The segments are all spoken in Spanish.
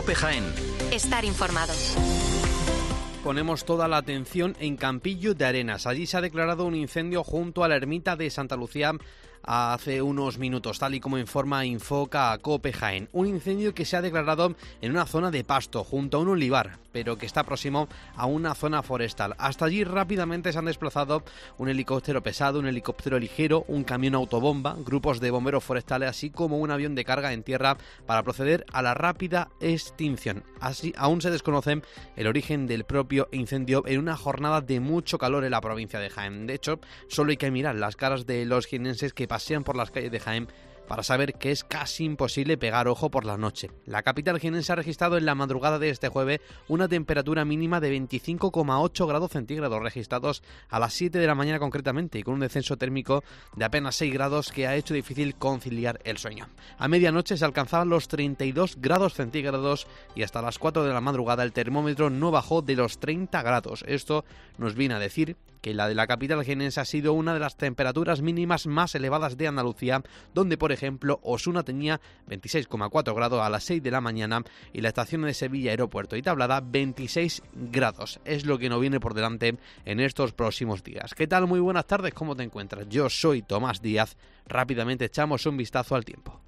COPE Jaén. Estar informado. Ponemos toda la atención en Campillo de Arenas. Allí se ha declarado un incendio junto a la ermita de Santa Lucía hace unos minutos, tal y como informa Infoca a COPE Jaén. Un incendio que se ha declarado en una zona de pasto, junto a un olivar, pero que está próximo a una zona forestal. Hasta allí rápidamente se han desplazado un helicóptero pesado, un helicóptero ligero, un camión autobomba, grupos de bomberos forestales, así como un avión de carga en tierra para proceder a la rápida extinción. Así, aún se desconoce el origen del propio incendio en una jornada de mucho calor en la provincia de Jaén. De hecho, solo hay que mirar las caras de los jienenses que pasean por las calles de Jaén para saber que es casi imposible pegar ojo por la noche. La capital jienense ha registrado en la madrugada de este jueves una temperatura mínima de 25,8 grados centígrados, registrados a las 7 de la mañana concretamente, y con un descenso térmico de apenas 6 grados que ha hecho difícil conciliar el sueño. A medianoche se alcanzaban los 32 grados centígrados y hasta las 4 de la madrugada el termómetro no bajó de los 30 grados. Esto nos viene a decir que la de la capital jienense ha sido una de las temperaturas mínimas más elevadas de Andalucía, donde por ejemplo Osuna tenía 26,4 grados a las 6 de la mañana y la estación de Sevilla Aeropuerto y Tablada 26 grados. Es lo que nos viene por delante en estos próximos días. ¿Qué tal? Muy buenas tardes, ¿cómo te encuentras? Yo soy Tomás Díaz. Rápidamente echamos un vistazo al tiempo.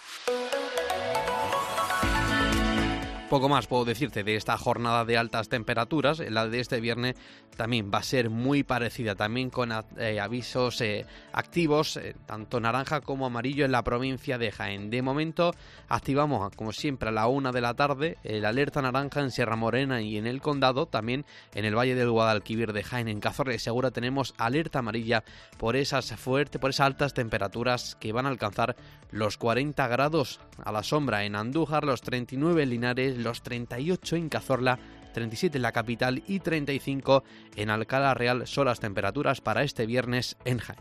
Poco más puedo decirte de esta jornada de altas temperaturas. La de este viernes también va a ser muy parecida, también con avisos activos, tanto naranja como amarillo en la provincia de Jaén. De momento activamos, como siempre, a la 1 de la tarde el alerta naranja en Sierra Morena y en el Condado, también en el Valle del Guadalquivir de Jaén. En Cazorla y Segura tenemos alerta amarilla por esas altas temperaturas que van a alcanzar los 40 grados a la sombra en Andújar, los 39 en Linares, los 38 en Cazorla, 37 en la capital y 35 en Alcalá Real son las temperaturas para este viernes en Jaén.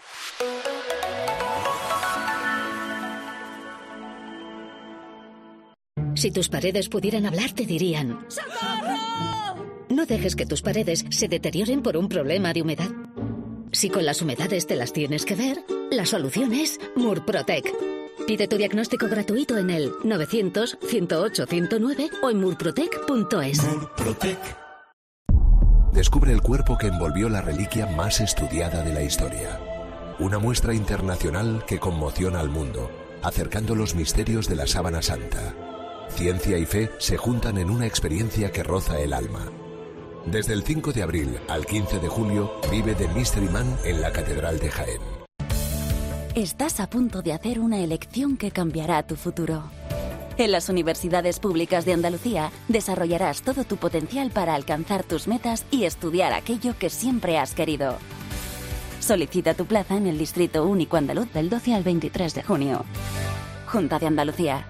Si tus paredes pudieran hablar, te dirían: ¡socorro! No dejes que tus paredes se deterioren por un problema de humedad. Si con las humedades te las tienes que ver, la solución es Murprotec. Pide tu diagnóstico gratuito en el 900-108-109 o en murprotec.es. Murprotec. Descubre el cuerpo que envolvió la reliquia más estudiada de la historia. Una muestra internacional que conmociona al mundo, acercando los misterios de la sábana santa. Ciencia y fe se juntan en una experiencia que roza el alma. Desde el 5 de abril al 15 de julio, vive The Mystery Man en la Catedral de Jaén. Estás a punto de hacer una elección que cambiará tu futuro. En las universidades públicas de Andalucía desarrollarás todo tu potencial para alcanzar tus metas y estudiar aquello que siempre has querido. Solicita tu plaza en el Distrito Único Andaluz del 12 al 23 de junio. Junta de Andalucía.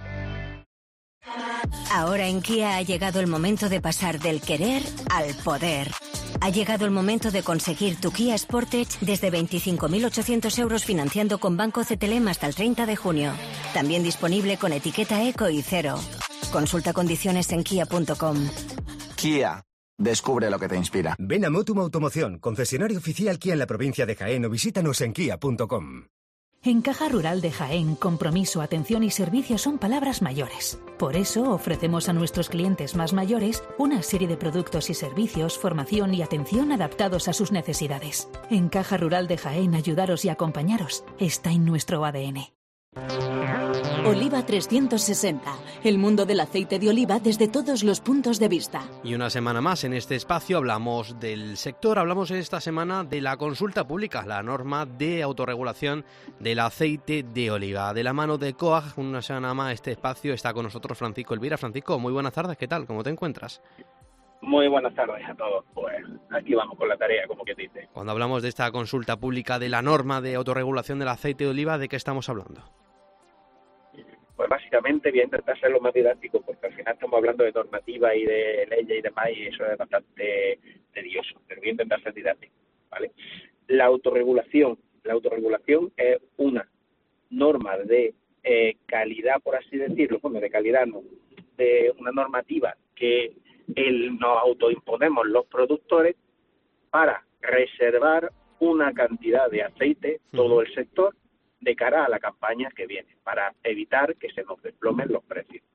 Ahora en Kia ha llegado el momento de pasar del querer al poder. Ha llegado el momento de conseguir tu Kia Sportage desde 25.800 euros financiando con Banco CTLM hasta el 30 de junio. También disponible con etiqueta eco y cero. Consulta condiciones en kia.com. Kia. Descubre lo que te inspira. Ven a Motum Automoción, concesionario oficial Kia en la provincia de Jaén, o visítanos en kia.com. En Caja Rural de Jaén, compromiso, atención y servicio son palabras mayores. Por eso ofrecemos a nuestros clientes más mayores una serie de productos y servicios, formación y atención adaptados a sus necesidades. En Caja Rural de Jaén, ayudaros y acompañaros está en nuestro ADN. Oliva 360, el mundo del aceite de oliva desde todos los puntos de vista. Y una semana más en este espacio hablamos del sector, hablamos esta semana de la consulta pública, la norma de autorregulación del aceite de oliva. De la mano de COAG, una semana más este espacio está con nosotros Francisco Elvira. Francisco, muy buenas tardes, ¿qué tal? ¿Cómo te encuentras? Muy buenas tardes a todos. Pues aquí vamos con la tarea, como que dice. Cuando hablamos de esta consulta pública de la norma de autorregulación del aceite de oliva, ¿de qué estamos hablando? Pues básicamente voy a intentar ser lo más didáctico, porque al final estamos hablando de normativa y de leyes y demás, y eso es bastante tedioso, pero voy a intentar ser didáctico, ¿vale? La autorregulación es una norma de calidad, por así decirlo, bueno, de calidad no, de una normativa que nos autoimponemos los productores para reservar una cantidad de aceite, todo el sector, de cara a la campaña que viene, para evitar que se nos desplomen los precios.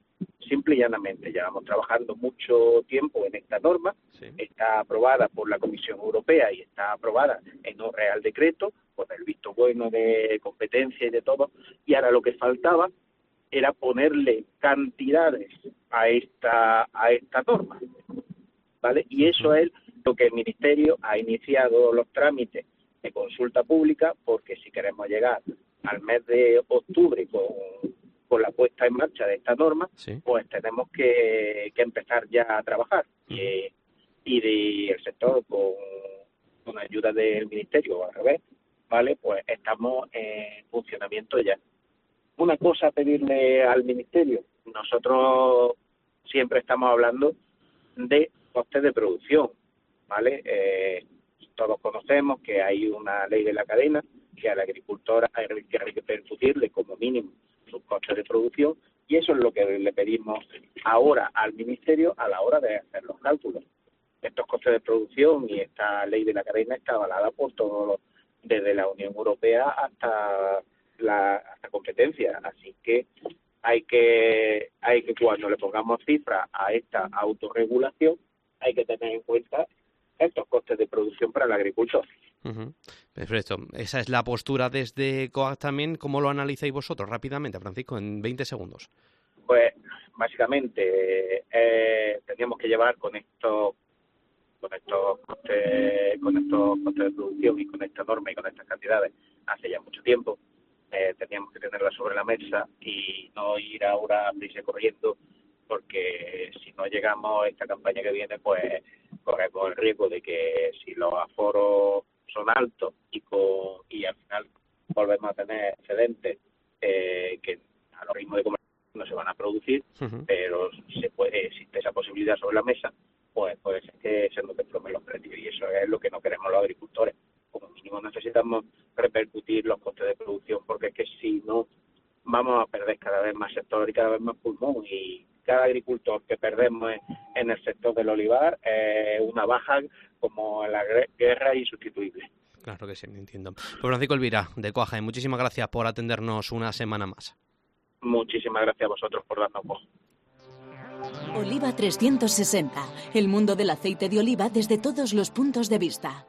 simple y llanamente. Llevamos trabajando mucho tiempo en esta norma, está aprobada por la Comisión Europea y está aprobada en un Real Decreto, con el visto bueno de competencia y de todo, y ahora lo que faltaba era ponerle cantidades a esta norma, ¿vale? Y eso es lo que el Ministerio ha iniciado los trámites de consulta pública, porque si queremos llegar al mes de octubre con la puesta en marcha de esta norma, pues tenemos que empezar ya a trabajar. Y del sector, con ayuda del Ministerio, o al revés, ¿vale? Pues estamos en funcionamiento ya. Una cosa, pedirle al Ministerio. Nosotros siempre estamos hablando de costes de producción, ¿vale? Todos conocemos que hay una ley de la cadena, que al agricultor hay que repercutirle como mínimo sus costes de producción, y eso es lo que le pedimos ahora al Ministerio a la hora de hacer los cálculos. Estos costes de producción y esta ley de la cadena está avalada por todos, desde la Unión Europea hasta la competencia, así que hay que cuando le pongamos cifras a esta autorregulación, hay que tener en cuenta estos costes de producción para el agricultor. Perfecto. Esa es la postura desde COAG también. ¿Cómo lo analizáis vosotros? Rápidamente, Francisco, en 20 segundos. Pues, básicamente, teníamos que llevar con estos costes de producción y con esta norma y con estas cantidades hace ya mucho tiempo. Teníamos que tenerla sobre la mesa y no ir ahora a prisa corriendo, porque si no llegamos a esta campaña que viene, pues corremos el riesgo de que si los aforos son altos y al final volvemos a tener excedentes que a los ritmos de comercio no se van a producir, pero existe esa posibilidad sobre la mesa, pues puede ser que se nos desplomen los precios, y eso es lo que no queremos los agricultores. Como mínimo necesitamos repercutir los costes de producción, porque es que si no vamos a perder cada vez más sector y cada vez más pulmón, y cada agricultor que perdemos en el sector del olivar es una baja como en la guerra insustituible. Claro que sí, entiendo. Pues Francisco Elvira, de COAG, muchísimas gracias por atendernos una semana más. Muchísimas gracias a vosotros por darnos voz. Oliva 360, el mundo del aceite de oliva desde todos los puntos de vista.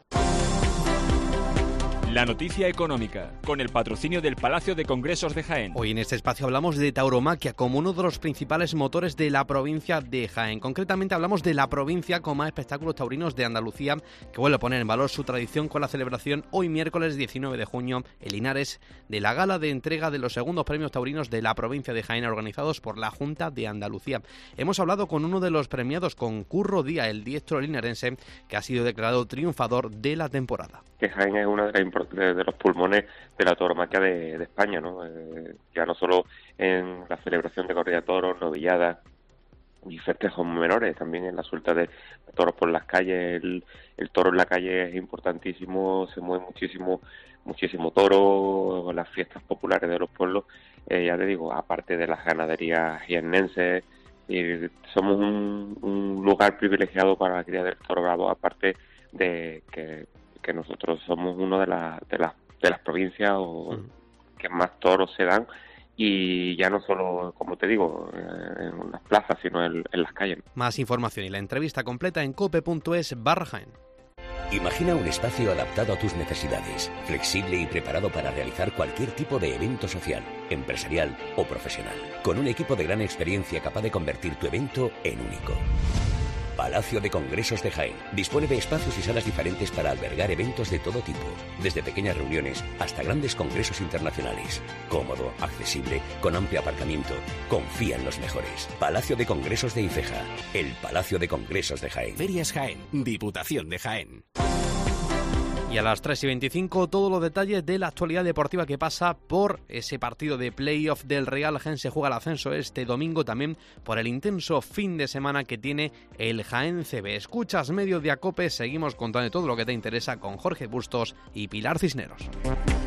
La noticia económica, con el patrocinio del Palacio de Congresos de Jaén. Hoy en este espacio hablamos de tauromaquia como uno de los principales motores de la provincia de Jaén. Concretamente hablamos de la provincia con más espectáculos taurinos de Andalucía, que vuelve a poner en valor su tradición con la celebración hoy miércoles 19 de junio en Linares de la gala de entrega de los segundos premios taurinos de la provincia de Jaén, organizados por la Junta de Andalucía. Hemos hablado con uno de los premiados, con Curro Díaz, el diestro linarense, que ha sido declarado triunfador de la temporada. Que Jaén es una de los pulmones de la tauromaquia de España, ¿no? Ya no solo en la celebración de corrida de toros, novilladas y festejos menores, también en la suelta de toros por las calles. El toro en la calle es importantísimo, se mueve muchísimo toro, las fiestas populares de los pueblos, ya te digo, aparte de las ganaderías jiennenses, somos un lugar privilegiado para la cría del toro bravo, aparte de que nosotros somos una de las provincias que más toros se dan, y ya no solo, como te digo, en las plazas, sino en las calles. Más información y la entrevista completa en cope.es/Jaén. Imagina un espacio adaptado a tus necesidades, flexible y preparado para realizar cualquier tipo de evento social, empresarial o profesional, con un equipo de gran experiencia capaz de convertir tu evento en único. Palacio de Congresos de Jaén dispone de espacios y salas diferentes para albergar eventos de todo tipo, desde pequeñas reuniones hasta grandes congresos internacionales. Cómodo, accesible, con amplio aparcamiento. Confía en los mejores. Palacio de Congresos de Ifeja, el Palacio de Congresos de Jaén. Ferias Jaén, Diputación de Jaén. Y a las 3:25 todos los detalles de la actualidad deportiva que pasa por ese partido de playoff del Real Jaén. Se juega el ascenso este domingo, también por el intenso fin de semana que tiene el Jaén CB. Escuchas Mediodía Cope, seguimos contando todo lo que te interesa con Jorge Bustos y Pilar Cisneros.